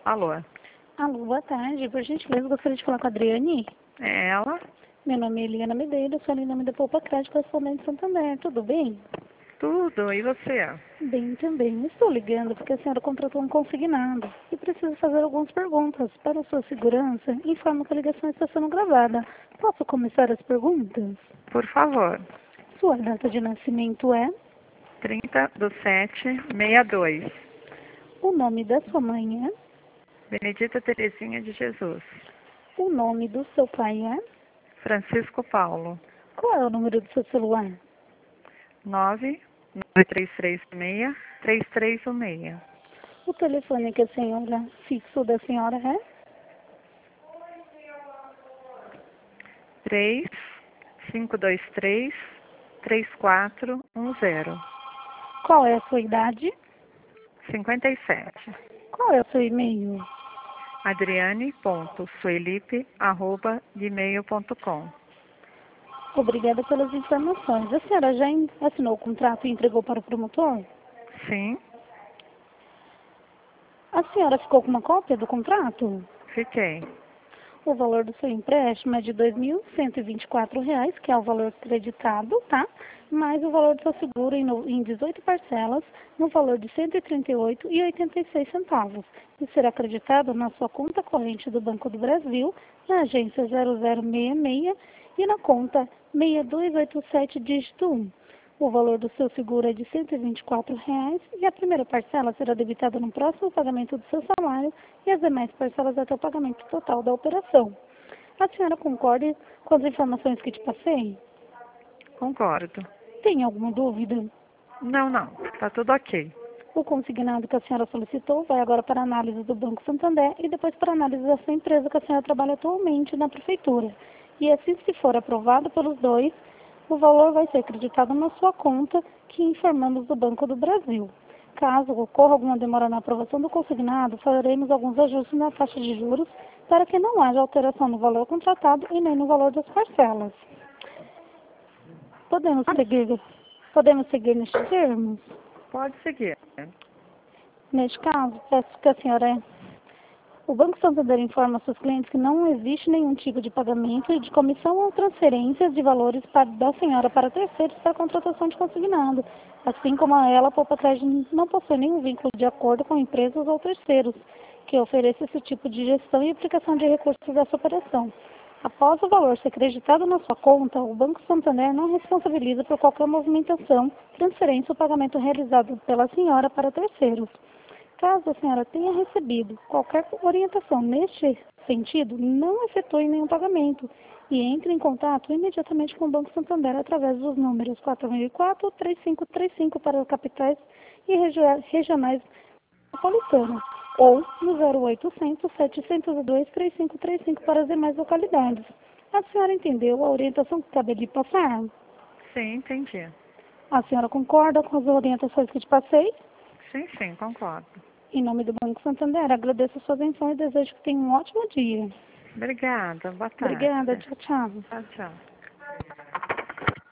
Alô? Alô, boa tarde. Por gentileza, gostaria de falar com a Adriane. É ela? Meu nome é Eliana Medeiros, sou em nome da Poupa Crédito Correspondente Santander. Tudo bem? Tudo, e você? Bem também. Estou ligando porque a senhora contratou um consignado e preciso fazer algumas perguntas. Para a sua segurança, informo que a ligação está sendo gravada. Posso começar as perguntas? Por favor. Sua data de nascimento é? 30/7/62. O nome da sua mãe é? Benedita Terezinha de Jesus. O nome do seu pai é? Francisco Paulo. Qual é o número do seu celular? 99336-3316. O telefone que a senhora fixo da senhora é? 3523-3410. Qual é a sua idade? 57. Qual é o seu e-mail? adriane.suelipe@gmail.com. Obrigada pelas informações. A senhora já assinou o contrato e entregou para o promotor? Sim, A senhora ficou com uma cópia do contrato? fiquei. O valor do seu empréstimo é de R$ 2.124, que é o valor creditado, tá? Mais o valor do seu seguro em 18 parcelas, no valor de R$ 138,86. E será acreditado na sua conta corrente do Banco do Brasil, na agência 0066 e na conta 6287, dígito 1. O valor do seu seguro é de R$ 124,00 e a primeira parcela será debitada no próximo pagamento do seu salário e as demais parcelas até o pagamento total da operação. A senhora concorda com as informações que te passei? Concordo. Tem alguma dúvida? Não. Tá tudo ok. O consignado que a senhora solicitou vai agora para a análise do Banco Santander e depois para a análise da sua empresa que a senhora trabalha atualmente na prefeitura. E assim, se for aprovado pelos dois, o valor vai ser acreditado na sua conta, que informamos do Banco do Brasil. Caso ocorra alguma demora na aprovação do consignado, faremos alguns ajustes na taxa de juros para que não haja alteração no valor contratado e nem no valor das parcelas. Podemos seguir nestes termos? Pode seguir. Neste caso, peço que a senhora... O Banco Santander informa seus clientes que não existe nenhum tipo de pagamento de comissão ou transferências de valores da senhora para terceiros para a contratação de consignado, assim como ela, a Poupa Crédito, não possui nenhum vínculo de acordo com empresas ou terceiros que ofereçam esse tipo de gestão e aplicação de recursos dessa operação. Após o valor ser acreditado na sua conta, o Banco Santander não responsabiliza por qualquer movimentação, transferência ou pagamento realizado pela senhora para terceiros. Caso a senhora tenha recebido qualquer orientação neste sentido, não efetue nenhum pagamento e entre em contato imediatamente com o Banco Santander através dos números 4004-3535 para as capitais e regionais metropolitanas ou no 0800-702-3535 para as demais localidades. A senhora entendeu a orientação que cabe lhe passar? Sim, entendi. A senhora concorda com as orientações que te passei? Sim, concordo. Em nome do Banco Santander, agradeço a sua atenção e desejo que tenha um ótimo dia. Obrigada, boa tarde. Obrigada, tchau. Tchau.